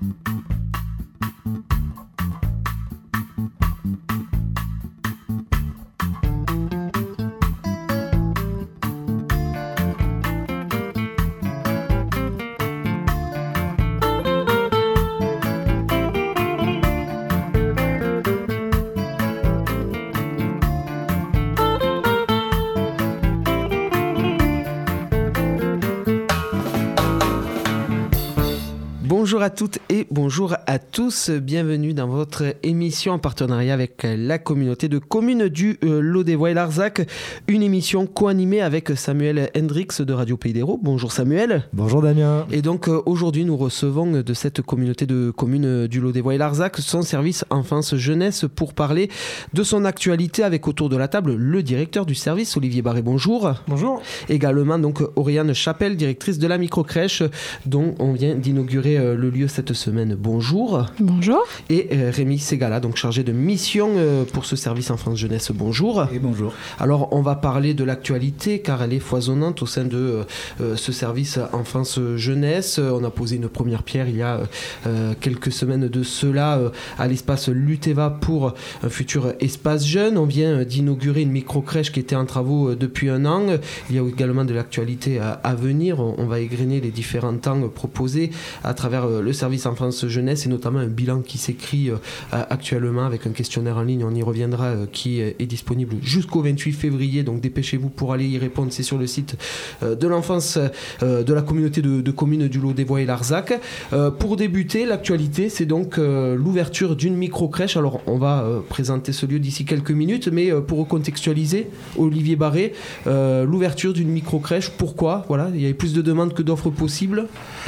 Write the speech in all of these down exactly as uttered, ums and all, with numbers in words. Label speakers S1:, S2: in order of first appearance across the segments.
S1: Bonjour à toutes et bonjour à tous, bienvenue dans votre émission en partenariat avec la communauté de communes du euh, Lot-des-Voix et Larzac, une émission co-animée avec Samuel Hendrix de Radio Pays d'Hérault. Bonjour Samuel.
S2: Bonjour Damien.
S1: Et donc euh, aujourd'hui nous recevons de cette communauté de communes du Lot-des-Voix et Larzac son service enfance-jeunesse pour parler de son actualité avec autour de la table le directeur du service Olivier Barré. Bonjour.
S2: Bonjour.
S1: Également donc Oriane Chapelle, directrice de la microcrèche dont on vient d'inaugurer euh, le lieu cette semaine. Bonjour.
S3: Bonjour.
S1: Et euh, Rémi Ségala, donc chargé de mission euh, pour ce service enfance-jeunesse. Bonjour.
S4: Et bonjour.
S1: Alors, on va parler de l'actualité car elle est foisonnante au sein de euh, ce service enfance-jeunesse. On a posé une première pierre il y a euh, quelques semaines de cela euh, à l'espace Luteva pour un futur espace jeune. On vient d'inaugurer une micro-crèche qui était en travaux euh, depuis un an. Il y a également de l'actualité à, à venir. On, on va égrener les différents temps proposés à travers euh, le service enfance-jeunesse et notamment un bilan qui s'écrit euh, actuellement avec un questionnaire en ligne, on y reviendra, euh, qui est disponible jusqu'au vingt-huit février, donc dépêchez-vous pour aller y répondre, c'est sur le site euh, de l'enfance euh, de la communauté de, de communes du Lot-des-Voix et Larzac. Euh, pour débuter, l'actualité, c'est donc euh, l'ouverture d'une micro-crèche. Alors on va euh, présenter ce lieu d'ici quelques minutes, mais euh, pour recontextualiser, Olivier Barré, euh, l'ouverture d'une micro-crèche, pourquoi? Voilà, il y avait plus de demandes que d'offres possibles.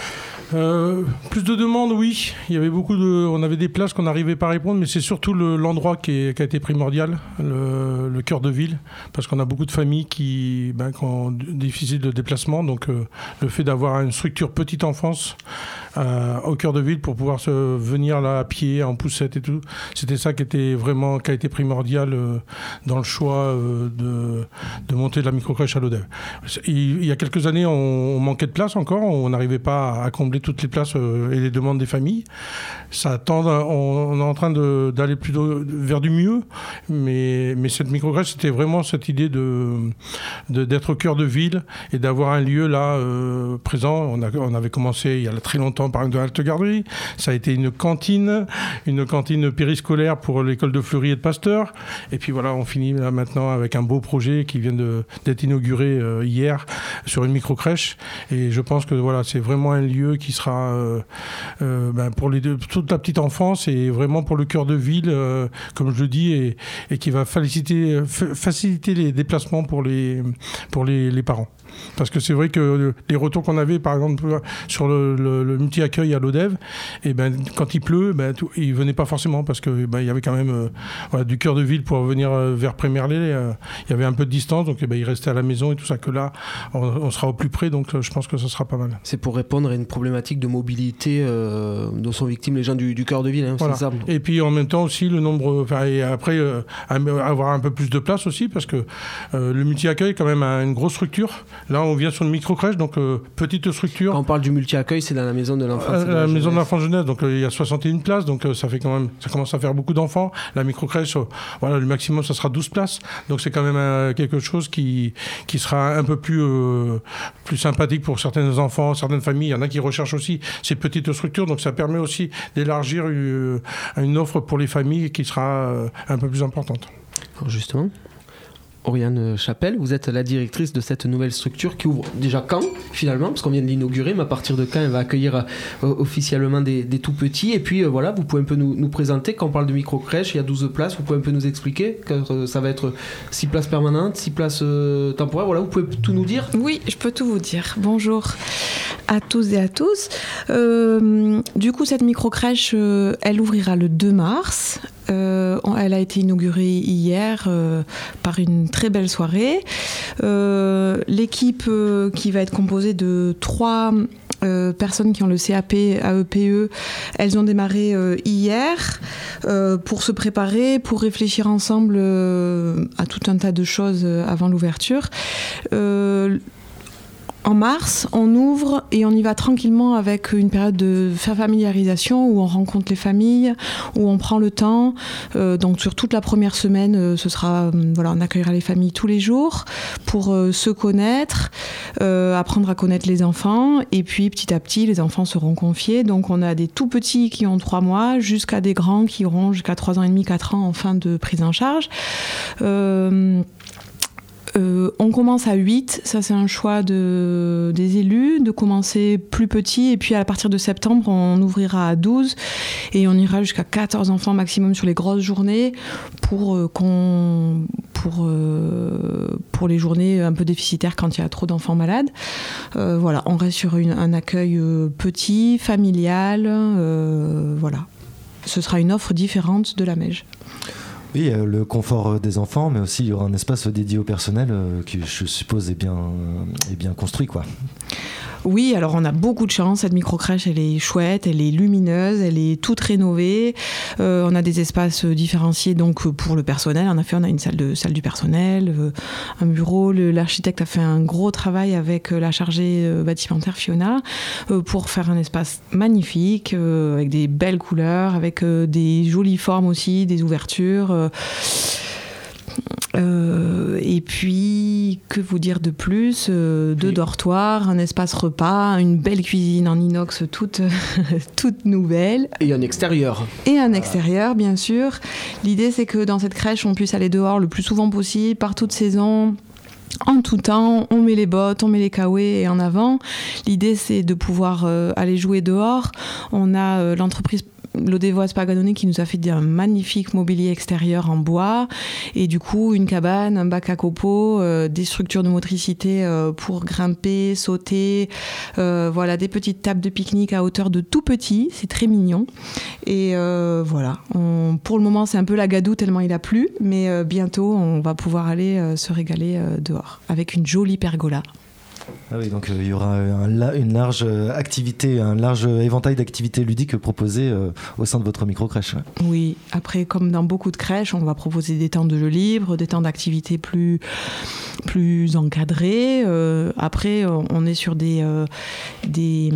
S2: Euh, plus de demandes, oui. Il y avait beaucoup de, on avait des places qu'on n'arrivait pas à répondre, mais c'est surtout le, l'endroit qui, est, qui a été primordial, le, le cœur de ville, parce qu'on a beaucoup de familles qui, ben, qui ont difficile de déplacement. Donc euh, le fait d'avoir une structure petite enfance euh, au cœur de ville pour pouvoir se venir là à pied, en poussette et tout, c'était ça qui était vraiment, qui a été primordial euh, dans le choix euh, de, de monter de la microcrèche à Lodève. Il, il y a quelques années, on, on manquait de place encore, on n'arrivait pas à combler toutes les places euh, et les demandes des familles. Ça tend, on, on est en train de, d'aller plutôt vers du mieux, mais, mais cette microcrèche, c'était vraiment cette idée de, de, d'être au cœur de ville et d'avoir un lieu là euh, présent. On, a, on avait commencé il y a très longtemps par une halte garderie. Ça a été une cantine, une cantine périscolaire pour l'école de Fleury et de Pasteur. Et puis voilà, on finit là maintenant avec un beau projet qui vient de, d'être inauguré euh, hier sur une microcrèche. Et je pense que voilà, c'est vraiment un lieu qui qui sera euh, euh, ben pour les deux, toute la petite enfance et vraiment pour le cœur de ville, euh, comme je le dis, et, et qui va faciliter, faciliter les déplacements pour les, pour les, les parents. Parce que c'est vrai que les retours qu'on avait, par exemple, sur le, le, le multi-accueil à Lodève, et ben, quand il pleut, ben, tout, ils ne venaient pas forcément parce qu'il ben, y avait quand même euh, voilà, du cœur de ville pour venir euh, vers Prémerlé. Euh, il y avait un peu de distance, donc ben, ils restaient à la maison et tout ça, que là, on, on sera au plus près, donc euh, je pense que ça sera pas mal.
S1: C'est pour répondre à une problématique de mobilité euh, dont sont victimes les gens du, du cœur de ville. Hein,
S2: voilà.
S1: C'est ça.
S2: Et puis en même temps aussi, le nombre, et après, euh, avoir un peu plus de place aussi, parce que euh, le multi-accueil, quand même, a une grosse structure. Là, on vient sur une micro-crèche, donc euh, petite structure.
S1: Quand on parle du multi-accueil, c'est dans la maison de l'enfance.
S2: Euh, la, la maison de l'enfance jeunesse, donc euh, il y a soixante et une places, donc euh, ça fait quand même, ça commence à faire beaucoup d'enfants. La micro-crèche, euh, voilà, le maximum, ça sera douze places, donc c'est quand même euh, quelque chose qui, qui sera un peu plus, euh, plus sympathique pour certains enfants, certaines familles. Il y en a qui recherchent aussi ces petites structures, donc ça permet aussi d'élargir une, une offre pour les familles qui sera euh, un peu plus importante.
S1: Alors justement, Oriane Chapelle, vous êtes la directrice de cette nouvelle structure qui ouvre déjà quand, finalement, parce qu'on vient de l'inaugurer, mais à partir de quand elle va accueillir euh, officiellement des, des tout-petits. Et puis euh, voilà, vous pouvez un peu nous, nous présenter, quand on parle de micro-crèche, il y a douze places, vous pouvez un peu nous expliquer, car euh, ça va être six places permanentes, six places euh, temporaires, voilà, vous pouvez tout nous dire?
S3: Oui, je peux tout vous dire. Bonjour à tous et à tous. Euh, du coup, cette micro-crèche, euh, elle ouvrira le deux mars. Euh, elle a été inaugurée hier euh, par une très belle soirée. Euh, l'équipe euh, qui va être composée de trois euh, personnes qui ont le C A P, A E P E, elles ont démarré euh, hier euh, pour se préparer, pour réfléchir ensemble euh, à tout un tas de choses avant l'ouverture. Euh, En mars, on ouvre et on y va tranquillement avec une période de familiarisation où on rencontre les familles, où on prend le temps. Euh, donc sur toute la première semaine, euh, ce sera, euh, voilà, on accueillera les familles tous les jours pour euh, se connaître, euh, apprendre à connaître les enfants. Et puis petit à petit, les enfants seront confiés. Donc on a des tout petits qui ont trois mois jusqu'à des grands qui auront jusqu'à trois ans et demi, quatre ans en fin de prise en charge. Euh, Euh, on commence à huit, ça c'est un choix de, des élus, de commencer plus petit, et puis à partir de septembre on ouvrira à douze et on ira jusqu'à quatorze enfants maximum sur les grosses journées pour, euh, qu'on, pour, euh, pour les journées un peu déficitaires quand il y a trop d'enfants malades. Euh, voilà, on reste sur une, un accueil euh, petit, familial, euh, voilà. Ce sera une offre différente de la Mège.
S4: Oui, euh, le confort des enfants, mais aussi il y aura un espace dédié au personnel euh, qui, je suppose, est bien, euh, est bien construit, quoi.
S3: Oui, alors on a beaucoup de chance. Cette microcrèche, elle est chouette, elle est lumineuse, elle est toute rénovée. Euh, on a des espaces différenciés donc pour le personnel. En effet, on a une salle de salle du personnel, euh, un bureau. Le, l'architecte a fait un gros travail avec la chargée euh, bâtimentaire Fiona euh, pour faire un espace magnifique euh, avec des belles couleurs, avec euh, des jolies formes aussi, des ouvertures. Euh, Euh, et puis, que vous dire de plus euh, Deux dortoirs, un espace repas, une belle cuisine en inox toute, toute nouvelle.
S1: Et un extérieur.
S3: Et un extérieur, bien sûr. L'idée, c'est que dans cette crèche, on puisse aller dehors le plus souvent possible, par toute saison. En tout temps, on met les bottes, on met les kawaii et en avant. L'idée, c'est de pouvoir euh, aller jouer dehors. On a euh, l'entreprise Lodevoise Paganoni qui nous a fait un magnifique mobilier extérieur en bois et du coup une cabane, un bac à copeaux, euh, des structures de motricité euh, pour grimper, sauter, euh, voilà, des petites tables de pique-nique à hauteur de tout petit, c'est très mignon et euh, voilà, on, pour le moment c'est un peu la gadoue tellement il a plu, mais euh, bientôt on va pouvoir aller euh, se régaler euh, dehors avec une jolie pergola.
S4: Ah oui, donc euh, il y aura un, une large activité, un large éventail d'activités ludiques proposées euh, au sein de votre micro-crèche. Ouais.
S3: Oui, après, comme dans beaucoup de crèches, on va proposer des temps de jeux libres, des temps d'activités plus, plus encadrés. Euh, après, on est sur des... Euh, des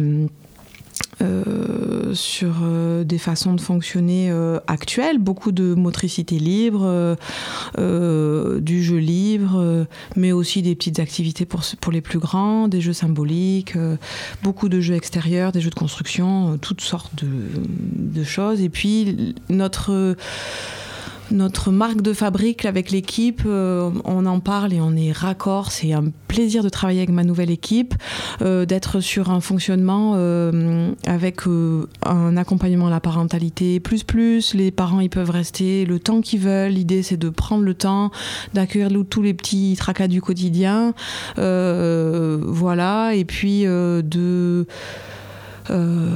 S3: Euh, sur euh, des façons de fonctionner euh, actuelles, beaucoup de motricité libre, euh, euh, du jeu libre, euh, mais aussi des petites activités pour, pour les plus grands, des jeux symboliques, euh, beaucoup de jeux extérieurs, des jeux de construction, euh, toutes sortes de, de choses. Et puis notre... Euh, Notre marque de fabrique avec l'équipe, euh, on en parle et on est raccord. C'est un plaisir de travailler avec ma nouvelle équipe, euh, d'être sur un fonctionnement euh, avec euh, un accompagnement à la parentalité plus plus. Les parents ils peuvent rester le temps qu'ils veulent. L'idée c'est de prendre le temps d'accueillir tous les petits tracas du quotidien, euh, voilà. Et puis euh, de euh,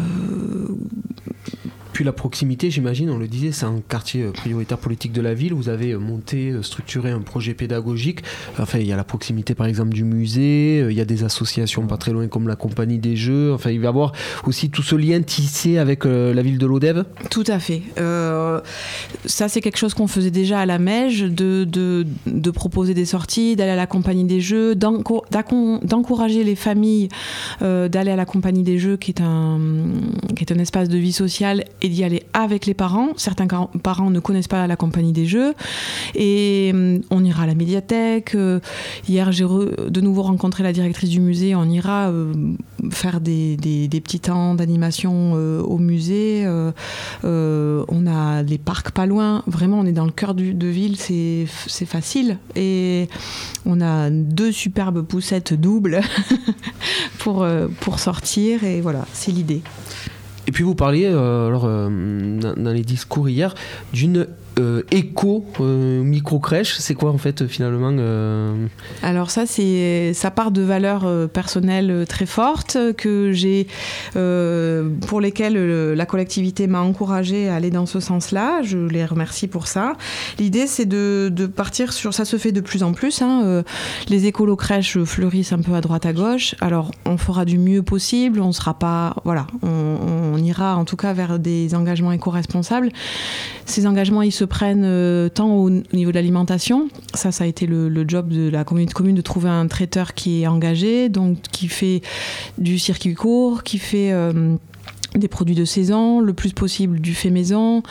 S1: Puis la proximité, j'imagine, on le disait, c'est un quartier prioritaire politique de la ville. Vous avez monté, structuré un projet pédagogique. Enfin, il y a la proximité, par exemple, du musée. Il y a des associations pas très loin, comme la Compagnie des Jeux. Enfin, il va y avoir aussi tout ce lien tissé avec euh, la ville de Lodève.
S3: Tout à fait. Euh, ça, c'est quelque chose qu'on faisait déjà à la Mège, de, de, de proposer des sorties, d'aller à la Compagnie des Jeux, d'enco- d'encourager les familles euh, d'aller à la Compagnie des Jeux, qui est un, qui est un espace de vie sociale, et d'y aller avec les parents. Certains parents ne connaissent pas la Compagnie des Jeux. Et on ira à la médiathèque. Hier, j'ai re, de nouveau rencontré la directrice du musée. On ira euh, faire des, des, des petits temps d'animation euh, au musée. Euh, euh, on a les parcs pas loin. Vraiment, on est dans le cœur du, de ville. C'est, c'est facile. Et on a deux superbes poussettes doubles pour, euh, pour sortir. Et voilà, c'est l'idée.
S1: Et puis vous parliez, euh, alors, euh, dans, dans les discours hier, d'une euh, éco euh, micro-crèche. C'est quoi en fait finalement euh...
S3: Alors ça, c'est, ça part de valeurs euh, personnelles très fortes que j'ai, euh, pour lesquelles euh, la collectivité m'a encouragée à aller dans ce sens-là. Je les remercie pour ça. L'idée, c'est de, de partir sur... Ça se fait de plus en plus. Hein, euh, les écolo-crèches fleurissent un peu à droite à gauche. Alors, on fera du mieux possible. On sera pas... Voilà, on, on ira en tout cas vers des engagements éco-responsables. Ces engagements, ils se se prennent euh, tant au, au niveau de l'alimentation. Ça, ça a été le, le job de la communauté de communes de trouver un traiteur qui est engagé, donc qui fait du circuit court, qui fait euh, des produits de saison, le plus possible du fait maison.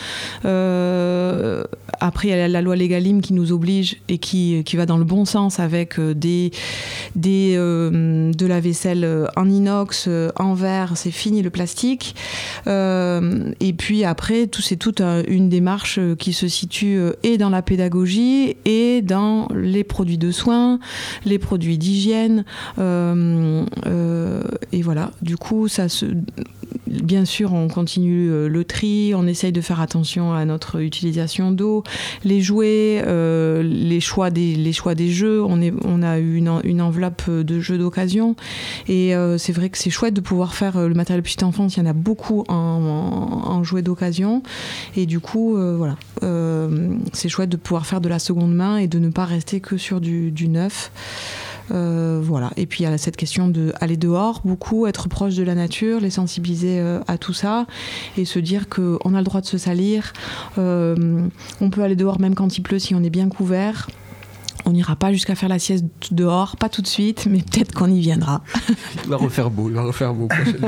S3: Euh, après, il y a la loi Légalim qui nous oblige et qui, qui va dans le bon sens avec des, des, euh, de la vaisselle en inox, en verre, c'est fini le plastique. Euh, et puis après, tout, c'est toute une démarche qui se situe et dans la pédagogie et dans les produits de soins, les produits d'hygiène. Euh, euh, et voilà, du coup, ça se... Bien sûr, on continue le tri, on essaye de faire attention à notre utilisation d'eau, les jouets, euh, les, choix des, les choix des jeux. On, est, on a eu une, une enveloppe de jeux d'occasion et euh, c'est vrai que c'est chouette de pouvoir faire le matériel petite enfance. Il y en a beaucoup en, en, en jouets d'occasion et du coup, euh, voilà, euh, c'est chouette de pouvoir faire de la seconde main et de ne pas rester que sur du, du neuf. Euh, voilà. Et puis il y a cette question d'aller dehors, beaucoup, être proche de la nature, les sensibiliser euh, à tout ça et se dire qu'on a le droit de se salir. Euh, on peut aller dehors même quand il pleut si on est bien couvert. On n'ira pas jusqu'à faire la sieste dehors, pas tout de suite, mais peut-être qu'on y viendra.
S1: Il va refaire beau, il va refaire beau prochainement.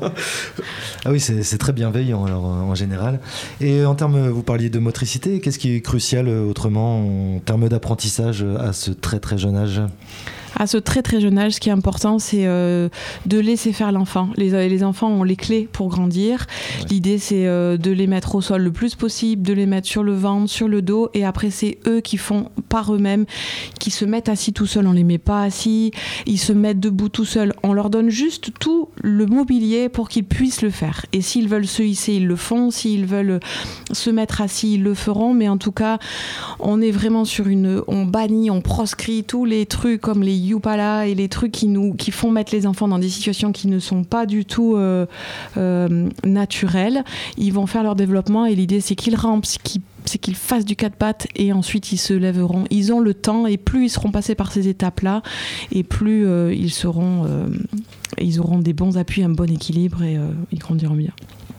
S4: Ah oui, c'est, c'est très bienveillant alors, en général. Et en termes, vous parliez de motricité, qu'est-ce qui est crucial autrement en termes d'apprentissage à ce très très jeune âge ?
S3: À ce très très jeune âge, ce qui est important, c'est euh, de laisser faire l'enfant. Les, les enfants ont les clés pour grandir. Ouais. L'idée, c'est euh, de les mettre au sol le plus possible, de les mettre sur le ventre, sur le dos, et après, c'est eux qui font par eux-mêmes, qui se mettent assis tout seuls. On les met pas assis, ils se mettent debout tout seuls. On leur donne juste tout le mobilier pour qu'ils puissent le faire. Et s'ils veulent se hisser, ils le font. S'ils veulent se mettre assis, ils le feront. Mais en tout cas, on est vraiment sur une... On bannit, on proscrit tous les trucs comme les Youpala et les trucs qui nous qui font mettre les enfants dans des situations qui ne sont pas du tout euh, euh, naturelles. Ils vont faire leur développement et l'idée c'est qu'ils rampent, qu'ils c'est qu'ils fassent du quatre pattes et ensuite ils se lèveront. Ils ont le temps et plus ils seront passés par ces étapes-là et plus euh, ils seront, euh, ils auront des bons appuis, un bon équilibre et euh, ils grandiront bien.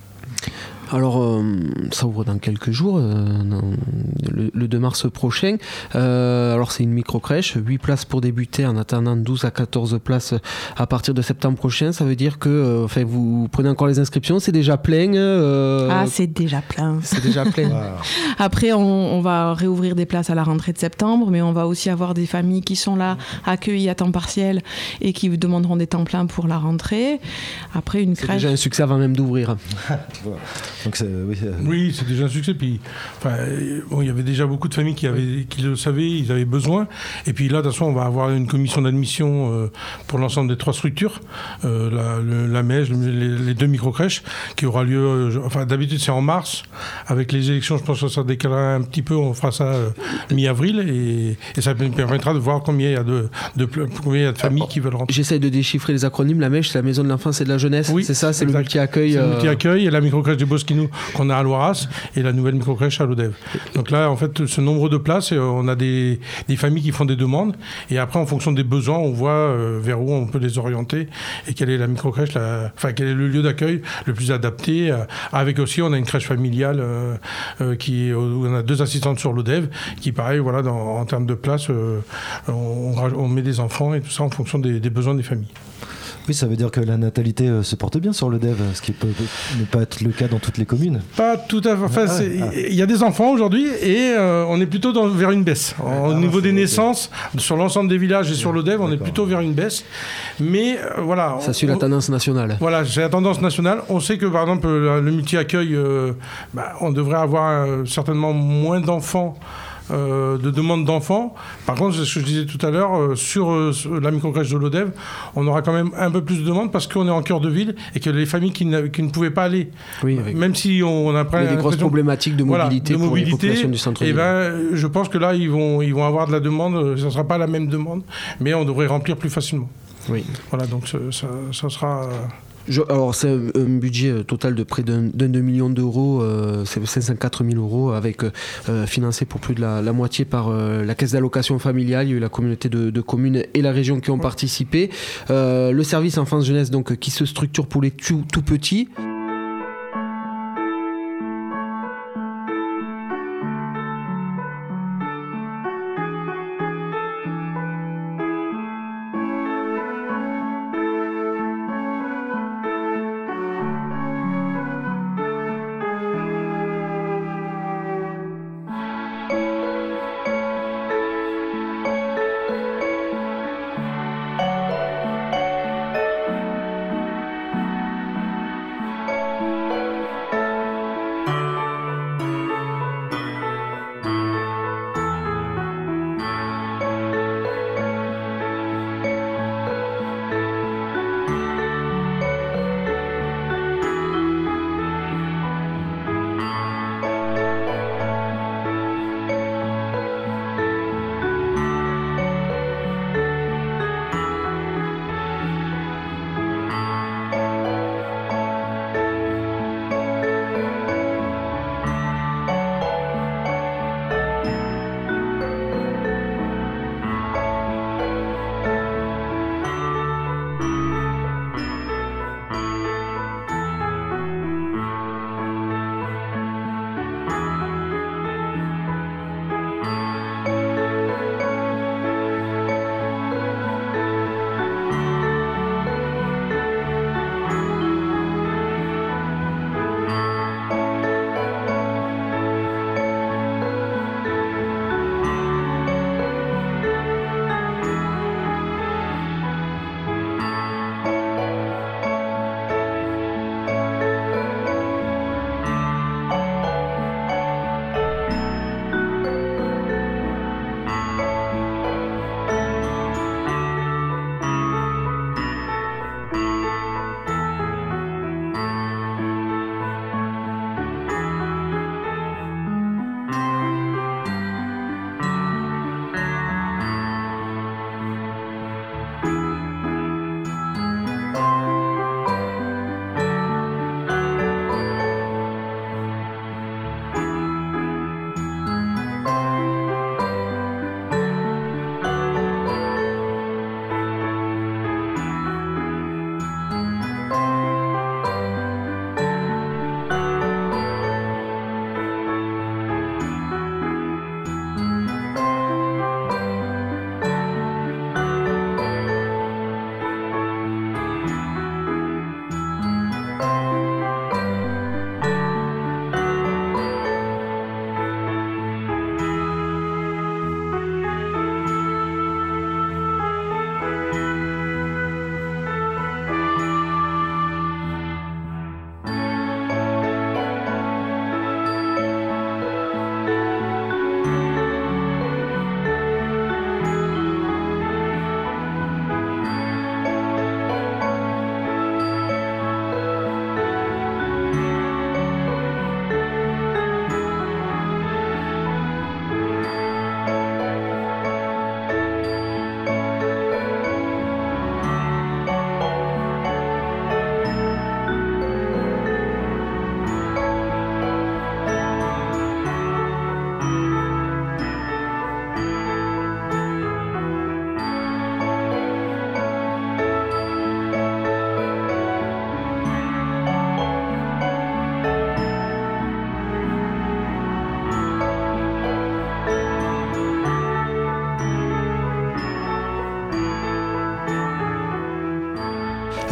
S1: Alors, euh, ça ouvre dans quelques jours, euh, dans le, le deux mars prochain. Euh, alors, c'est une micro-crèche, huit places pour débuter en attendant douze à quatorze places à partir de septembre prochain. Ça veut dire que euh, enfin, vous prenez encore les inscriptions, c'est déjà plein euh,
S3: Ah, c'est déjà plein.
S1: C'est déjà plein.
S4: Wow.
S3: Après, on, on va réouvrir des places à la rentrée de septembre, mais on va aussi avoir des familles qui sont là, accueillies à temps partiel et qui vous demanderont des temps pleins pour la rentrée. Après, une
S1: c'est
S3: crèche...
S1: déjà un succès avant même d'ouvrir.
S4: Donc c'est, oui, euh...
S2: oui, c'est déjà un succès. Puis, enfin, bon, il y avait déjà beaucoup de familles qui, avaient, qui le savaient, ils avaient besoin. Et puis là, de toute façon, on va avoir une commission d'admission euh, pour l'ensemble des trois structures, euh, la, le, la Mège, les, les deux micro-crèches, qui aura lieu, euh, enfin d'habitude c'est en mars. Avec les élections, je pense que ça décalera un petit peu, on fera ça euh, mi-avril. Et, et ça permettra de voir combien il y a de, de, combien il y a de familles Alors, qui veulent rentrer.
S1: J'essaye de déchiffrer les acronymes. La Mège, c'est la maison de l'enfance et de la jeunesse. Oui, c'est ça, c'est exact. Le multi-accueil.
S2: C'est
S1: euh...
S2: le multi-accueil et la micro-crèche du Bosquinou qu'on a à Loiras et la nouvelle microcrèche à Lodève. Donc là, en fait, ce nombre de places, on a des, des familles qui font des demandes et après, en fonction des besoins, on voit euh, vers où on peut les orienter et quelle est la microcrèche, la, enfin, quel est le lieu d'accueil le plus adapté. Euh, avec aussi, on a une crèche familiale euh, euh, qui, où on a deux assistantes sur Lodève qui, pareil, voilà, dans, en termes de place, euh, on, on met des enfants et tout ça en fonction des, des besoins des familles.
S4: Oui, ça veut dire que la natalité euh, se porte bien sur Lodève, ce qui peut ne pas être le cas dans toutes les communes.
S2: Pas tout à fait. Enfin, il
S4: ah, ouais.
S2: y a des enfants aujourd'hui et euh, on est plutôt dans, vers une baisse. Ouais, Au ah, niveau des naissances, okay. Sur l'ensemble des villages et sur Lodève, on est plutôt vers une baisse. Mais euh, voilà.
S1: Ça suit la tendance nationale.
S2: Voilà, c'est la tendance nationale. On sait que par exemple, le, le multi-accueil, euh, bah, on devrait avoir euh, certainement moins d'enfants. Euh, de demandes d'enfants. Par contre, c'est ce que je disais tout à l'heure, euh, sur, euh, sur la microcrèche de Lodève, on aura quand même un peu plus de demandes parce qu'on est en cœur de ville et que les familles qui, qui ne pouvaient pas aller,
S1: oui, avec...
S2: même si on, on a
S1: il y a des grosses problématiques de mobilité,
S2: voilà, de
S1: pour
S2: mobilité,
S1: les populations du centre-ville.
S2: Et ben, je pense que là, ils vont, ils vont avoir de la demande. Ça ne sera pas la même demande, mais on devrait remplir plus facilement.
S1: Oui.
S2: Voilà, donc ça, ça, ça sera...
S1: Je, alors c'est un, un budget total de près d'un, d'un deux millions d'euros, euh, c'est cinq cent quatre mille euros, avec euh, financé pour plus de la, la moitié par euh, la caisse d'allocation familiale. Il y a eu la communauté de, de communes et la région qui ont ouais. participé. Euh, le service enfance-jeunesse donc qui se structure pour les tout, tout petits.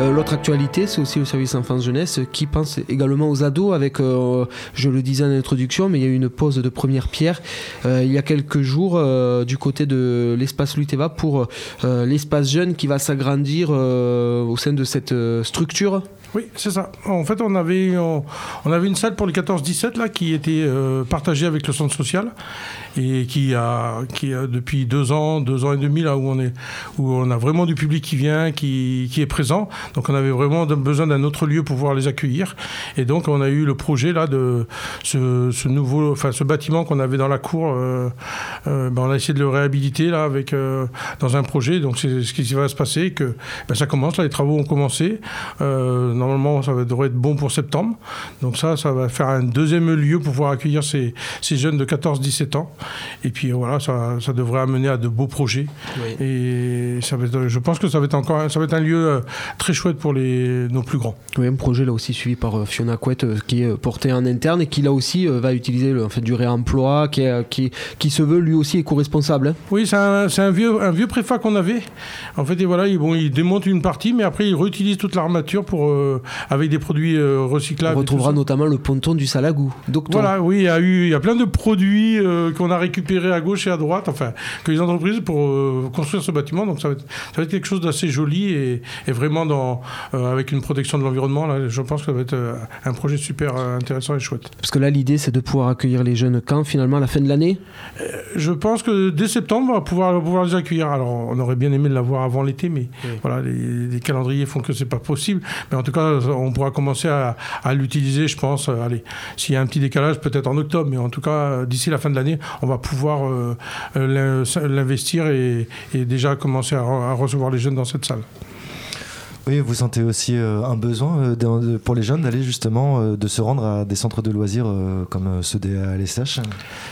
S1: Euh, l'autre actualité, c'est aussi le service enfance-jeunesse qui pense également aux ados avec, euh, je le disais en introduction, mais il y a eu une pose de première pierre euh, il y a quelques jours euh, du côté de l'espace Luiteva pour euh, l'espace jeune qui va s'agrandir euh, au sein de cette euh, structure.
S2: Oui, c'est ça. En fait, on avait, on, on avait une salle pour les quatorze dix-sept là, qui était euh, partagée avec le centre social et qui a, qui a depuis deux ans, deux ans et demi, là où on, est, où on a vraiment du public qui vient, qui, qui est présent. Donc on avait vraiment besoin d'un autre lieu pour pouvoir les accueillir. Et donc on a eu le projet là, de ce, ce, nouveau, enfin, ce bâtiment qu'on avait dans la cour. Euh, euh, ben, on a essayé de le réhabiliter là, avec, euh, dans un projet. Donc c'est ce qui va se passer, que ben, ça commence, là, les travaux ont commencé. Euh, Normalement, ça devrait être bon pour septembre. Donc ça, ça va faire un deuxième lieu pour pouvoir accueillir ces, ces jeunes de quatorze à dix-sept ans. Et puis voilà, ça, ça devrait amener à de beaux projets. Oui. Et ça va être, je pense que ça va être encore, ça va être un lieu très chouette pour les, nos plus grands.
S1: Oui, un projet là aussi suivi par Fiona Couette qui est porté en interne et qui là aussi va utiliser le, en fait, du réemploi, qui, est, qui, qui se veut lui aussi éco-responsable. Hein.
S2: Oui, c'est un, c'est un vieux, un vieux préfa qu'on avait. En fait, et voilà, il, bon, il démonte une partie, mais après il réutilise toute l'armature pour euh, avec des produits euh, recyclables.
S1: On retrouvera notamment le ponton du Salagou. Docton.
S2: Voilà, oui, il y a eu, il y a plein de produits euh, qu'on a récupérés à gauche et à droite, enfin, que les entreprises pour euh, construire ce bâtiment. Donc ça va être, ça va être quelque chose d'assez joli et, et vraiment dans, euh, avec une protection de l'environnement. Là, je pense que ça va être euh, un projet super euh, intéressant et chouette.
S1: Parce que là, l'idée, c'est de pouvoir accueillir les jeunes quand, finalement, à la fin de l'année
S2: euh, Je pense que dès septembre, on va pouvoir, pouvoir les accueillir. Alors, on aurait bien aimé l'avoir avant l'été, mais oui. Voilà, les, les calendriers font que c'est pas possible. Mais en tout cas, on pourra commencer à, à l'utiliser, je pense. Euh, allez, s'il y a un petit décalage, peut-être en octobre, mais en tout cas, euh, d'ici la fin de l'année, on va pouvoir euh, euh, l'investir et, et déjà commencer à, à recevoir les jeunes dans cette salle.
S4: Oui, vous sentez aussi euh, un besoin euh, de, pour les jeunes d'aller justement, euh, de se rendre à des centres de loisirs euh, comme euh, ceux des A L S H ?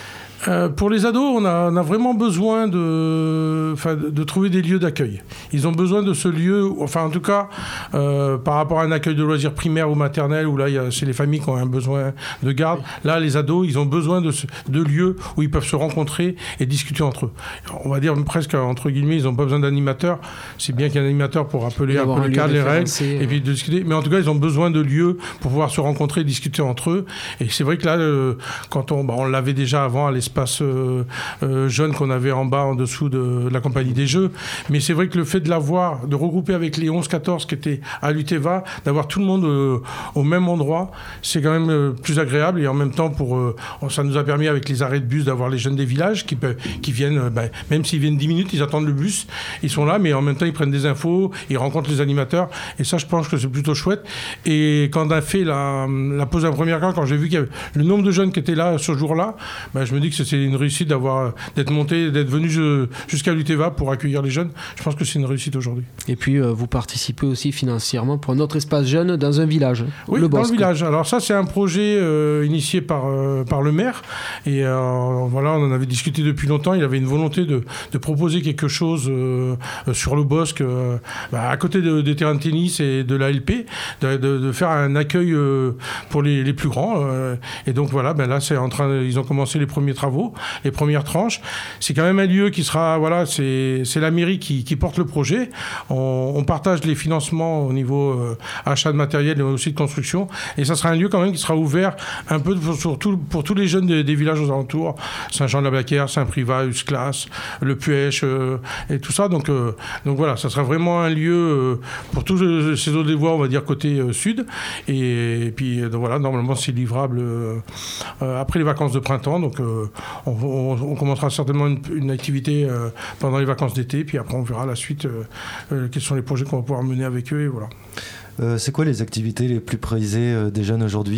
S2: Euh, pour les ados, on a, on a vraiment besoin de, enfin, de, de trouver des lieux d'accueil. Ils ont besoin de ce lieu, enfin en tout cas, euh, par rapport à un accueil de loisirs primaire ou maternel, où là, il y a, c'est les familles qui ont un besoin de garde. Là, les ados, ils ont besoin de, de lieux où ils peuvent se rencontrer et discuter entre eux. On va dire presque, entre guillemets, ils n'ont pas besoin d'animateurs. C'est bien qu'il y ait un animateur pour rappeler un peu le cadre, les règles, et puis de discuter. Mais en tout cas, ils ont besoin de lieux pour pouvoir se rencontrer et discuter entre eux. Et c'est vrai que là, euh, quand on, bah, on l'avait déjà avant à l'espace espace euh, euh, jeune qu'on avait en bas, en dessous de, de la compagnie des Jeux. Mais c'est vrai que le fait de l'avoir, de regrouper avec les onze quatorze qui étaient à l'Uteva, d'avoir tout le monde euh, au même endroit, c'est quand même euh, plus agréable. Et en même temps, pour, euh, ça nous a permis avec les arrêts de bus d'avoir les jeunes des villages qui, peuvent, qui viennent, euh, ben, même s'ils viennent dix minutes, ils attendent le bus, ils sont là, mais en même temps, ils prennent des infos, ils rencontrent les animateurs. Et ça, je pense que c'est plutôt chouette. Et quand on a fait la, la pause à première classe, quand j'ai vu qu'il y avait le nombre de jeunes qui étaient là ce jour-là, ben, je me dis que c'est une réussite d'avoir, d'être monté, d'être venu jusqu'à l'Uteva pour accueillir les jeunes. Je pense que c'est une réussite aujourd'hui.
S1: Et puis, euh, vous participez aussi financièrement pour un autre espace jeune dans un village,
S2: oui,
S1: le
S2: dans
S1: Bosque.
S2: le village. Alors ça, c'est un projet euh, initié par, euh, par le maire. Et euh, voilà, on en avait discuté depuis longtemps. Il avait une volonté de, de proposer quelque chose euh, sur le Bosque, euh, bah, à côté de, des terrains de tennis et de la L P, de, de, de faire un accueil euh, pour les, les plus grands. Euh, et donc voilà, ben là, c'est en train, ils ont commencé les premiers travaux, les premières tranches. C'est quand même un lieu qui sera, voilà, c'est, c'est la mairie qui, qui porte le projet. On, on partage les financements au niveau euh, achat de matériel et aussi de construction. Et ça sera un lieu quand même qui sera ouvert un peu pour, surtout pour tous les jeunes des, des villages aux alentours, Saint-Jean-de-la-Blaquière, Saint-Privat, Usclas, le Puech euh, et tout ça. Donc, euh, donc voilà, ça sera vraiment un lieu euh, pour tous euh, ces eaux des voies, on va dire côté euh, sud. Et, et puis donc voilà, normalement c'est livrable euh, euh, après les vacances de printemps. Donc euh, on, on, on commencera certainement une, une activité euh, pendant les vacances d'été. Puis après on verra la suite, euh, euh, quels sont les projets qu'on va pouvoir mener avec eux. Et voilà.
S4: Euh, c'est quoi les activités les plus prisées euh, des jeunes aujourd'hui ?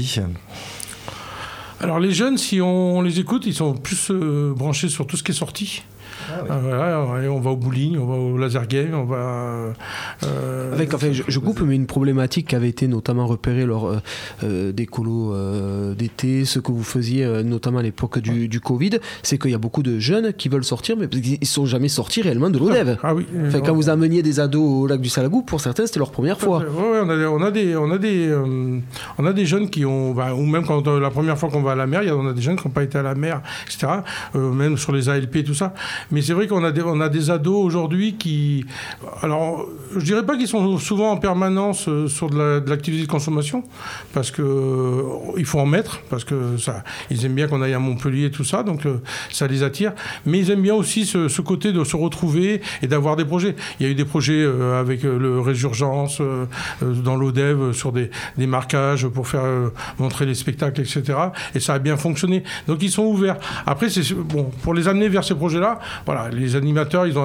S2: Alors les jeunes, si on les écoute, ils sont plus euh, branchés sur tout ce qui est sorti. Ah oui. euh, voilà, on va au bowling, on va au laser game, on va...
S1: Euh, Avec, enfin, je, je coupe, mais une problématique qui avait été notamment repérée lors euh, euh, des colos euh, d'été, ce que vous faisiez euh, notamment à l'époque du, du Covid, c'est qu'il y a beaucoup de jeunes qui veulent sortir, mais ils ne sont jamais sortis réellement de l'Odève.
S2: Ah, ah oui.
S1: Enfin, quand vous ameniez des ados au lac du Salagou, pour certains, c'était leur première fois.
S2: Oui, ouais, on, a, on, a des, on, a des, euh, on a des jeunes qui ont... Bah, ou même quand euh, la première fois qu'on va à la mer, on a des jeunes qui n'ont pas été à la mer, et cetera. Euh, même sur les A L P et tout ça. Mais c'est vrai qu'on a des, on a des ados aujourd'hui qui... Alors, je dirais pas qu'ils sont souvent en permanence euh, sur de, la, de l'activité de consommation, parce que euh, il faut en mettre, parce que ça, ils aiment bien qu'on aille à Montpellier et tout ça, donc euh, ça les attire. Mais ils aiment bien aussi ce, ce côté de se retrouver et d'avoir des projets. Il y a eu des projets euh, avec euh, le Résurgence, euh, euh, dans l'O-Dev, sur des, des marquages pour faire euh, montrer les spectacles, et cetera. Et ça a bien fonctionné. Donc ils sont ouverts. Après, c'est bon pour les amener vers ces projets-là. Voilà, les animateurs, ils ont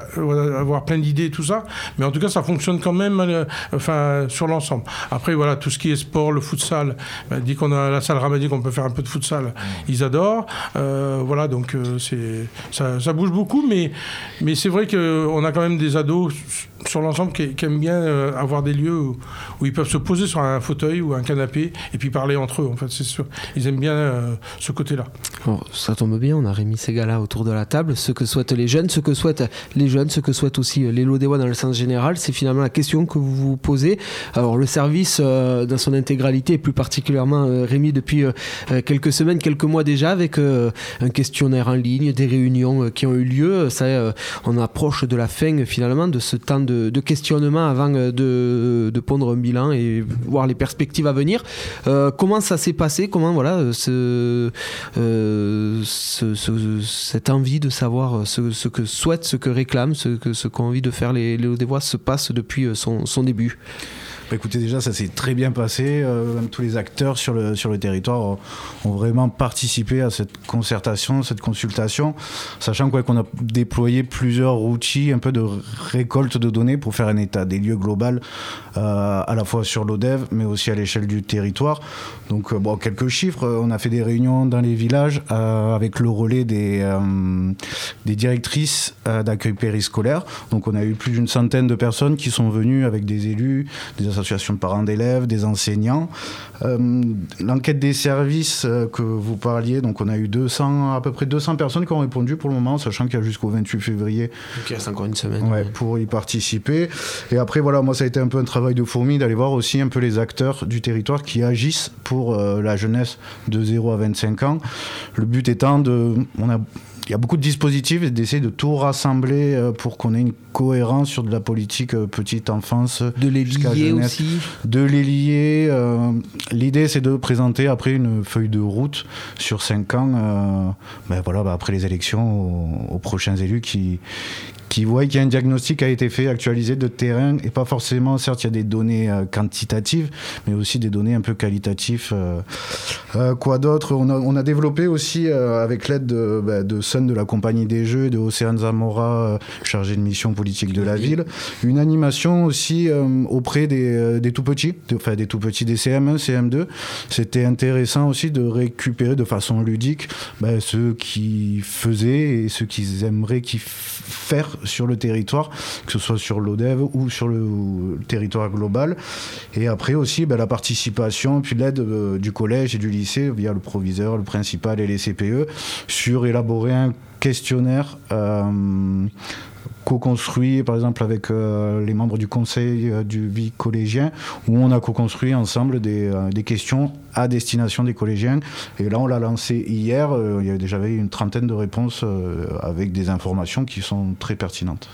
S2: avoir plein d'idées et tout ça, mais en tout cas, ça fonctionne quand même, euh, enfin, sur l'ensemble. Après, voilà, tout ce qui est sport, le futsal, ben, dès qu'on a la salle Ramadi, qu'on peut faire un peu de futsal, mmh. ils adorent. Euh, voilà, donc euh, c'est ça, ça bouge beaucoup, mais mais c'est vrai qu'on a quand même des ados sur l'ensemble qui, qui aiment bien euh, avoir des lieux où, où ils peuvent se poser sur un fauteuil ou un canapé et puis parler entre eux. En fait, c'est sûr, ils aiment bien euh, ce côté-là.
S1: Alors, ça tombe bien, on a réuni ces gars-là autour de la table. Ce que souhaitent les jeunes, ce que souhaitent les jeunes, ce que souhaitent aussi les Lodéois dans le sens général, c'est finalement la question que vous vous posez. Alors, le service euh, dans son intégralité, et plus particulièrement euh, Rémi depuis euh, quelques semaines, quelques mois déjà, avec euh, un questionnaire en ligne, des réunions euh, qui ont eu lieu. Ça, euh, on approche de la fin finalement de ce temps de, de questionnement avant de, de pondre un bilan et voir les perspectives à venir. Euh, comment ça s'est passé? Comment voilà ce, euh, ce, ce, cette envie de savoir ce, ce que souhaitent, ce que réclament, ce que ce qu'ont envie de faire les, les Lodéois se passe depuis son, son début?
S5: Bah écoutez, déjà ça s'est très bien passé, euh, même tous les acteurs sur le, sur le territoire ont, ont vraiment participé à cette concertation, cette consultation, sachant quoi, qu'on a déployé plusieurs outils un peu de récolte de données pour faire un état des lieux global, euh, à la fois sur l'O-Dev mais aussi à l'échelle du territoire. Donc euh, bon, quelques chiffres, on a fait des réunions dans les villages euh, avec le relais des, euh, des directrices euh, d'accueil périscolaire. Donc on a eu plus d'une centaine de personnes qui sont venues avec des élus, des associations de parents d'élèves, des enseignants. Euh, l'enquête des services euh, que vous parliez, donc on a eu deux cents, à peu près deux cents personnes qui ont répondu pour le moment, sachant qu'il y a jusqu'au vingt-huit février.
S1: Donc il reste encore une semaine.
S5: Ouais, pour y participer. Et après, voilà, moi ça a été un peu un travail de fourmi d'aller voir aussi un peu les acteurs du territoire qui agissent pour euh, la jeunesse de zéro à vingt-cinq ans. Le but étant de... On a, il y a beaucoup de dispositifs et d'essayer de tout rassembler euh, pour qu'on ait une cohérence sur de la politique euh, petite enfance.
S1: De les lier aussi.
S5: De les lier. Euh, l'idée, c'est de présenter après une feuille de route sur cinq ans, euh, ben voilà, ben après les élections, aux, aux prochains élus qui... qui voient qu'il y a un diagnostic qui a été fait, actualisé de terrain, et pas forcément, certes, il y a des données euh, quantitatives, mais aussi des données un peu qualitatives. Euh, euh, quoi d'autre? On a, on a développé aussi, euh, avec l'aide de, bah, de Sun, de la Compagnie des Jeux, et de Océane Zamora, euh, chargé de mission politique de la ville, une animation aussi euh, auprès des, euh, des tout-petits, de, enfin des tout-petits, des C M un, C M deux. C'était intéressant aussi de récupérer de façon ludique bah, ceux qui faisaient et ceux qu'ils aimeraient qu'ils f- faire sur le territoire, que ce soit sur l'O-Dev ou sur le, le territoire global. Et après aussi ben, la participation, puis l'aide euh, du collège et du lycée via le proviseur, le principal et les C P E sur élaborer un questionnaire euh, co-construit par exemple avec euh, les membres du conseil euh, du vie collégien, où on a co-construit ensemble des, euh, des questions à destination des collégiens, et là on l'a lancé hier, euh, il y a déjà une trentaine de réponses euh, avec des informations qui sont très pertinentes.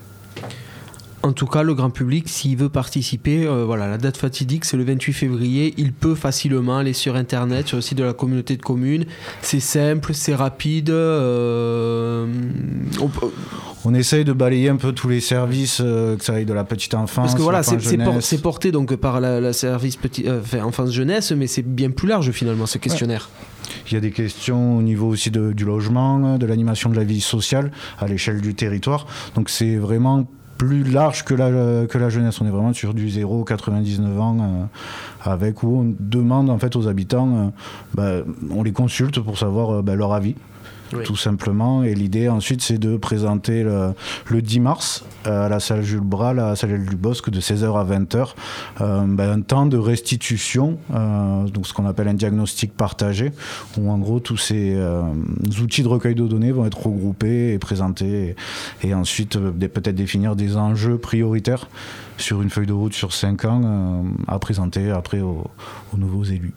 S1: En tout cas, le grand public, s'il veut participer, euh, voilà, la date fatidique, c'est le vingt-huit février. Il peut facilement aller sur Internet, sur le site de la communauté de communes. C'est simple, c'est rapide. Euh, on, peut...
S5: on essaye de balayer un peu tous les services, euh, que ça aille de la petite enfance.
S1: Parce que voilà, c'est, c'est, por-
S5: c'est
S1: porté donc par la, la service petit, euh, enfin, enfance-jeunesse, mais c'est bien plus large finalement, ce questionnaire.
S5: Ouais. Il y a des questions au niveau aussi de, du logement, de l'animation de la vie sociale à l'échelle du territoire. Donc c'est vraiment plus large que la, que la jeunesse. On est vraiment sur du zéro à quatre-vingt-dix-neuf ans, euh, avec où on demande en fait aux habitants, euh, bah, on les consulte pour savoir euh, bah, leur avis. Oui. Tout simplement, et l'idée ensuite c'est de présenter le, le dix mars euh, à la salle Jules Bras, à la salle du Bosque, de seize heures à vingt heures, euh, ben, un temps de restitution, euh, donc ce qu'on appelle un diagnostic partagé, où en gros tous ces euh, outils de recueil de données vont être regroupés et présentés, et, et ensuite euh, peut-être définir des enjeux prioritaires sur une feuille de route sur cinq ans euh, à présenter après aux, aux nouveaux élus.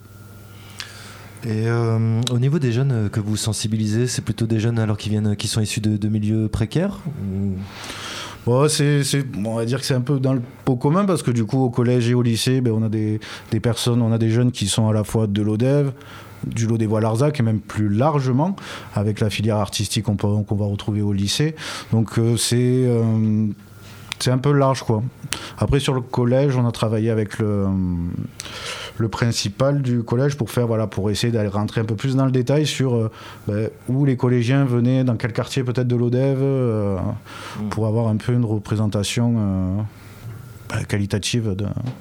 S4: Et euh, au niveau des jeunes que vous sensibilisez, c'est plutôt des jeunes alors qui viennent, qui sont issus de, de milieux précaires ou...
S5: Bon, c'est, c'est, on va dire que c'est un peu dans le pot commun parce que du coup au collège et au lycée, ben, on a des, des personnes, on a des jeunes qui sont à la fois de l'ODEV, du lot des Voix-Larzac et même plus largement avec la filière artistique qu'on, peut, qu'on va retrouver au lycée. Donc euh, c'est, euh, c'est un peu large quoi. Après sur le collège, on a travaillé avec le, le principal du collège pour faire voilà pour essayer d'aller rentrer un peu plus dans le détail sur euh, ben, où les collégiens venaient, dans quel quartier peut-être de l'ODEV, euh, mmh. pour avoir un peu une représentation euh, ben, qualitative de...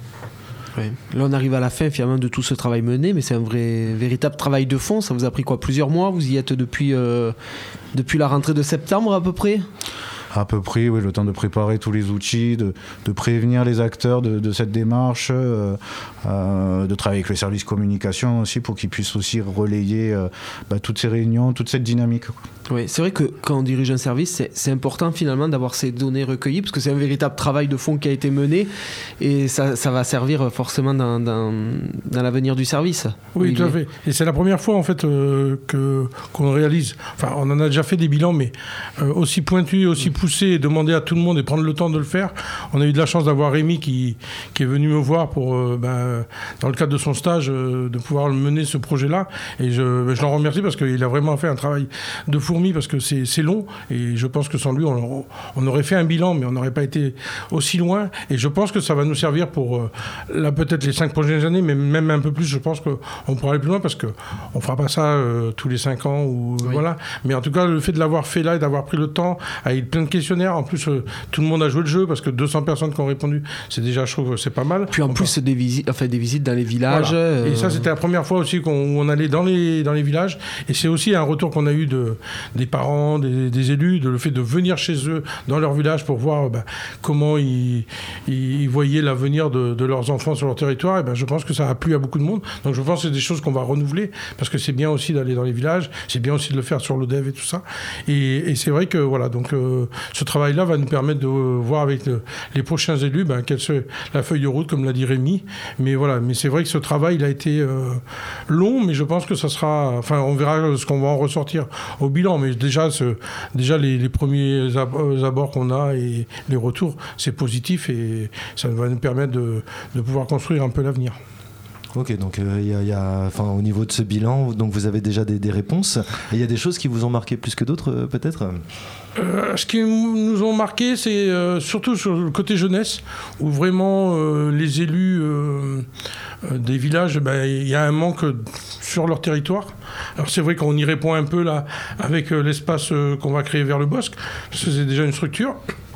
S1: Ouais. Là, on arrive à la fin finalement de tout ce travail mené, mais c'est un vrai, véritable travail de fond. Ça vous a pris quoi, plusieurs mois? Vous y êtes depuis, euh, depuis la rentrée de septembre à peu près?
S5: À peu près, oui, le temps de préparer tous les outils, de, de prévenir les acteurs de, de cette démarche, euh, euh, de travailler avec le service communication aussi pour qu'ils puissent aussi relayer euh, bah, toutes ces réunions, toute cette dynamique. Quoi.
S1: Oui, c'est vrai que quand on dirige un service, c'est, c'est important finalement d'avoir ces données recueillies parce que c'est un véritable travail de fond qui a été mené et ça, ça va servir forcément dans, dans, dans l'avenir du service.
S2: Oui, tout à fait. Et c'est la première fois en fait euh, que, qu'on réalise, enfin on en a déjà fait des bilans, mais euh, aussi pointus, aussi poussés et demander à tout le monde et prendre le temps de le faire. On a eu de la chance d'avoir Rémi qui, qui est venu me voir pour, euh, ben, dans le cadre de son stage, euh, de pouvoir mener ce projet-là. Et je, ben, je l'en remercie parce qu'il a vraiment fait un travail de fourmi parce que c'est, c'est long et je pense que sans lui on, on aurait fait un bilan mais on n'aurait pas été aussi loin et je pense que ça va nous servir pour euh, là peut-être les cinq prochaines années mais même un peu plus. Je pense qu'on pourra aller plus loin parce qu'on ne fera pas ça euh, tous les cinq ans ou, oui. Voilà. Mais en tout cas le fait de l'avoir fait là et d'avoir pris le temps avec plein de questionnaires, en plus euh, tout le monde a joué le jeu parce que deux cents personnes qui ont répondu, c'est déjà, je trouve, c'est pas mal.
S1: Puis en
S2: on
S1: plus
S2: peut...
S1: des visites, enfin des visites dans les villages.
S2: Voilà.
S1: Euh...
S2: Et ça c'était la première fois aussi qu'on où on allait dans les, dans les villages et c'est aussi un retour qu'on a eu de des parents, des, des élus, de le fait de venir chez eux, dans leur village, pour voir ben, comment ils, ils voyaient l'avenir de, de leurs enfants sur leur territoire. Et ben, je pense que ça a plu à beaucoup de monde. Donc je pense que c'est des choses qu'on va renouveler, parce que c'est bien aussi d'aller dans les villages, c'est bien aussi de le faire sur l'ODEV et tout ça. Et, et c'est vrai que voilà, donc, euh, ce travail-là va nous permettre de euh, voir avec le, les prochains élus ben, quelle est la feuille de route, comme l'a dit Rémi. Mais voilà, mais c'est vrai que ce travail il a été euh, long, mais je pense que ça sera... Enfin, on verra ce qu'on va en ressortir au bilan, mais déjà, ce, déjà les, les premiers abords qu'on a et les retours, c'est positif et ça va nous permettre de, de pouvoir construire un peu l'avenir.
S4: Ok, donc euh, y a, y a, enfin, au niveau de ce bilan, donc vous avez déjà des, des réponses. Et il y a des choses qui vous ont marqué plus que d'autres, euh, peut-être
S2: euh, Ce qui nous ont marqué, c'est euh, surtout sur le côté jeunesse, où vraiment euh, les élus euh, euh, des villages, ben, y a un manque sur leur territoire. Alors c'est vrai qu'on y répond un peu là avec euh, l'espace euh, qu'on va créer vers le Bosc, parce que c'est déjà une structure.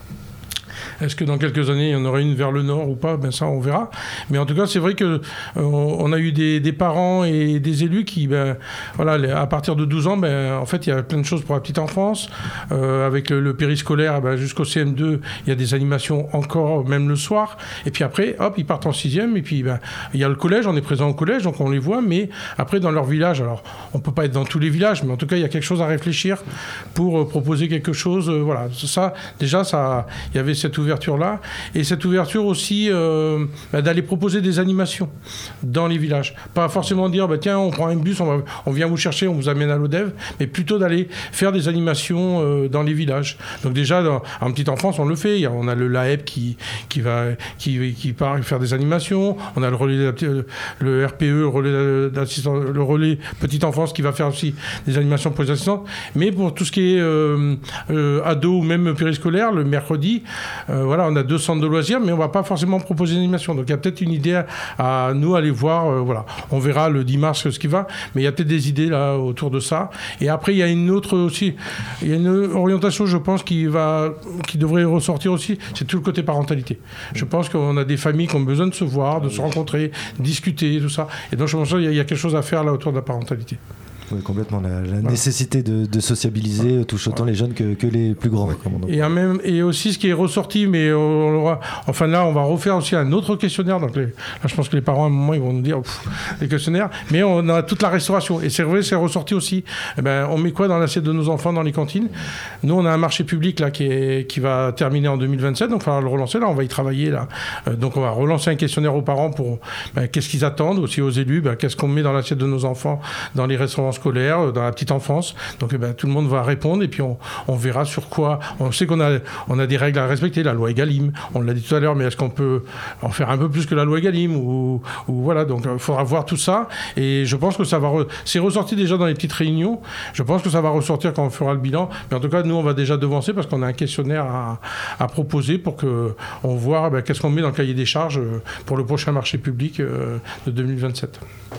S2: Est-ce que dans quelques années, il y en aura une vers le nord ou pas? Ben ça, on verra. Mais en tout cas, c'est vrai qu'on euh, on a eu des, des parents et des élus qui, ben, voilà, à partir de douze ans, ben, en fait, il y a plein de choses pour la petite enfance. Euh, avec le, le périscolaire, ben, jusqu'au C M deux, il y a des animations encore, même le soir. Et puis après, hop, ils partent en sixième. Et puis, ben, il y a le collège, on est présent au collège, donc on les voit. Mais après, dans leur village, alors, on ne peut pas être dans tous les villages, mais en tout cas, il y a quelque chose à réfléchir pour euh, proposer quelque chose. Euh, voilà, ça, déjà, ça, il y avait cette ouverture là et cette ouverture aussi euh, bah, d'aller proposer des animations dans les villages, pas forcément dire bah, tiens on prend un bus, on, va, on vient vous chercher, on vous amène à l'ODEV, mais plutôt d'aller faire des animations euh, dans les villages. Donc déjà dans, en petite enfance on le fait, on a le L A E P qui, qui va qui, qui part faire des animations, on a le relais le R P E, le relais, le relais petite enfance qui va faire aussi des animations pour les assistants, mais pour tout ce qui est euh, euh, ado ou même périscolaire, le mercredi euh, voilà, on a deux centres de loisirs, mais on ne va pas forcément proposer une animation. Donc il y a peut-être une idée à, à nous aller voir. Euh, voilà. On verra le dix mars ce qui va, mais il y a peut-être des idées là autour de ça. Et après, il y a une autre aussi, il y a une orientation, je pense, qui, va, qui devrait ressortir aussi, c'est tout le côté parentalité. Je pense qu'on a des familles qui ont besoin de se voir, de se rencontrer, discuter, tout ça. Et donc je pense qu'il y, y a quelque chose à faire là autour de la parentalité.
S4: Oui, complètement. La, la voilà. nécessité de, de sociabiliser voilà. touche autant voilà. les jeunes que, que les plus grands.
S2: Et, même, et aussi, ce qui est ressorti, mais on aura, enfin là, on va refaire aussi un autre questionnaire. Donc les, là, je pense que les parents, à un moment, ils vont nous dire pff, les questionnaires. Mais on a toute la restauration. Et c'est vrai, c'est ressorti aussi. Eh ben, on met quoi dans l'assiette de nos enfants dans les cantines? Nous, on a un marché public là, qui, est, qui va terminer en deux mille vingt-sept. Donc, il va falloir le relancer. Là, on va y travailler. Là. Euh, donc, on va relancer un questionnaire aux parents pour ben, qu'est-ce qu'ils attendent, aussi aux élus. Ben, qu'est-ce qu'on met dans l'assiette de nos enfants dans les restaurants scolaire, dans la petite enfance. Donc eh ben, tout le monde va répondre et puis on, on verra sur quoi. On sait qu'on a, on a des règles à respecter, la loi Egalim, on l'a dit tout à l'heure, mais est-ce qu'on peut en faire un peu plus que la loi Egalim ou, ou voilà, donc il faudra voir tout ça. Et je pense que ça va... Re... C'est ressorti déjà dans les petites réunions. Je pense que ça va ressortir quand on fera le bilan. Mais en tout cas, nous, on va déjà devancer parce qu'on a un questionnaire à, à proposer pour qu'on voit ben, qu'est-ce qu'on met dans le cahier des charges pour le prochain marché public de deux mille vingt-sept.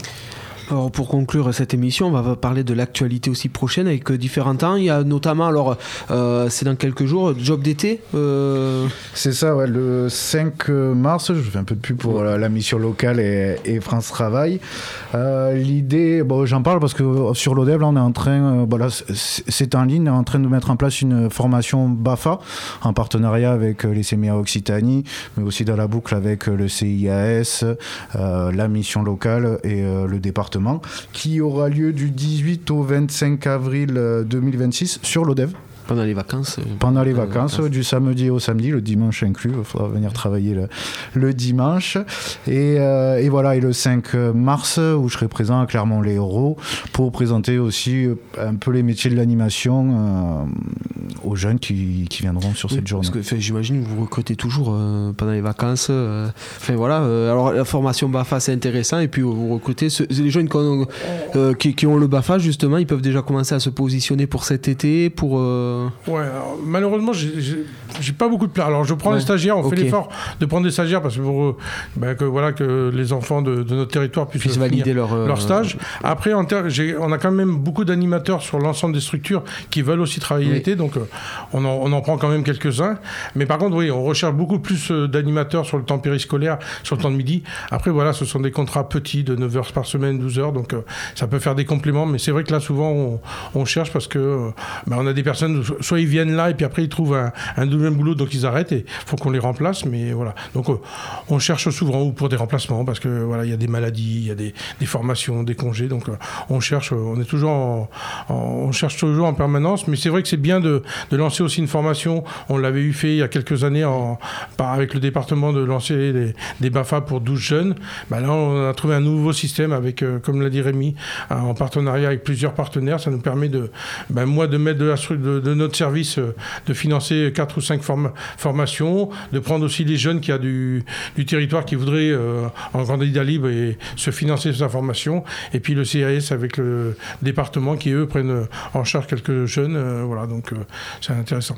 S1: Alors pour conclure cette émission, on va parler de l'actualité aussi prochaine avec différents temps. Il y a notamment, alors euh, c'est dans quelques jours, job d'été. Euh...
S5: C'est ça, ouais, le cinq mars, je fais un peu de pub pour la, la mission locale et, et France Travail. Euh, l'idée, bon, j'en parle parce que sur l'O D E V, là, on est en train, euh, bon, là, c'est en ligne, on est en train de mettre en place une formation BAFA en partenariat avec les C M I A Occitanie, mais aussi dans la boucle avec le C I A S, euh, la mission locale et euh, le département, qui aura lieu du dix-huit au vingt-cinq avril deux mille vingt-six sur l'O D E V.
S1: Pendant les vacances euh,
S5: Pendant les vacances, vacances, du samedi au samedi, le dimanche inclus. Il faudra venir travailler le, le dimanche. Et, euh, et voilà, et le cinq mars, où je serai présent à Clermont-Lérault pour présenter aussi un peu les métiers de l'animation euh, aux jeunes qui, qui viendront sur
S1: oui,
S5: cette journée.
S1: Parce que j'imagine que vous recrutez toujours euh, pendant les vacances. Euh, enfin voilà, euh, alors la formation BAFA c'est intéressant, et puis vous recrutez ceux, les jeunes qui ont, euh, qui, qui ont le BAFA justement, ils peuvent déjà commencer à se positionner pour cet été, pour... Euh...
S2: Ouais, alors, malheureusement, j'ai, j'ai, j'ai pas beaucoup de place. Alors, je prends
S1: ouais.
S2: les stagiaires, on
S1: okay.
S2: fait l'effort de prendre des stagiaires parce que pour euh, ben, que, voilà, que les enfants de, de notre territoire puissent,
S1: puissent valider leur, euh,
S2: leur stage. Euh, Après, en ter- j'ai, on a quand même beaucoup d'animateurs sur l'ensemble des structures qui veulent aussi travailler oui. l'été, donc euh, on, en, on en prend quand même quelques-uns. Mais par contre, oui, on recherche beaucoup plus euh, d'animateurs sur le temps périscolaire, sur le temps de midi. Après, voilà, ce sont des contrats petits de neuf heures par semaine, douze heures, donc euh, ça peut faire des compléments. Mais c'est vrai que là, souvent, on, on cherche parce que euh, ben, on a des personnes... Soit ils viennent là et puis après ils trouvent un, un deuxième boulot, donc ils arrêtent et il faut qu'on les remplace. Mais voilà. Donc euh, on cherche souvent ou pour des remplacements parce que voilà, il y a des maladies, il y a des, des formations, des congés. Donc euh, on cherche, on est toujours en, en, on cherche toujours en permanence. Mais c'est vrai que c'est bien de, de lancer aussi une formation. On l'avait eu fait il y a quelques années en, par, avec le département de lancer des, des BAFA pour douze jeunes. Ben là on a trouvé un nouveau système avec, euh, comme l'a dit Rémi, en partenariat avec plusieurs partenaires. Ça nous permet de, ben, moi de mettre de, la, de, de notre service de financer quatre ou cinq form- formations, de prendre aussi les jeunes qui a du, du territoire qui voudraient euh, en candidat libre et se financer sa formation, et puis le C A S avec le département qui eux prennent en charge quelques jeunes, euh, voilà, donc euh, c'est intéressant.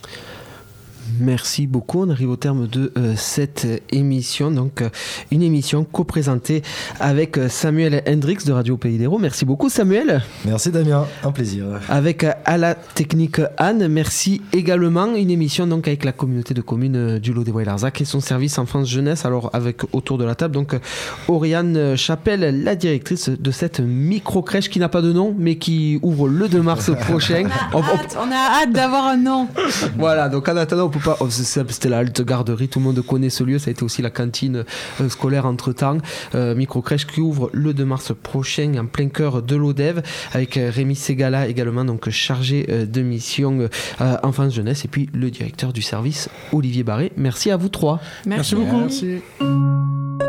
S1: Merci beaucoup. On arrive au terme de euh, cette émission. Donc, euh, une émission co-présentée avec euh, Samuel Hendrix de Radio Pays d'Hérault. Merci beaucoup, Samuel.
S4: Merci, Damien. Un plaisir.
S1: Avec euh, à la technique Anne. Merci également. Une émission donc avec la communauté de communes euh, du Lot-des-Bois-et-Larzac et son service enfance-jeunesse. Alors, avec autour de la table, donc, euh, Oriane Chapelle, la directrice de cette micro-crèche qui n'a pas de nom, mais qui ouvre le deux mars prochain.
S3: On a hâte, on a hâte d'avoir un nom.
S1: Voilà, donc en attendant, on peut pas. Oh, c'était la halte garderie, tout le monde connaît ce lieu, ça a été aussi la cantine euh, scolaire entre temps. Euh, micro-crèche qui ouvre le deux mars prochain en plein cœur de l'O D E V avec euh, Rémi Ségala également, donc chargé euh, de mission euh, enfance jeunesse, et puis le directeur du service Olivier Barré. Merci à vous trois.
S3: Merci,
S2: Merci beaucoup.
S5: Merci.